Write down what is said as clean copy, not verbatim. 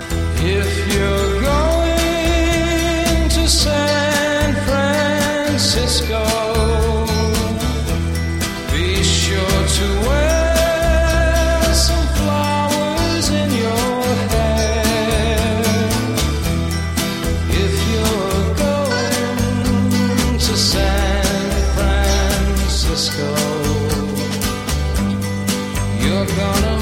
If you're going to San Francisco, be sure to wear some flowers in your hair. If you're going to San Francisco, you're gonna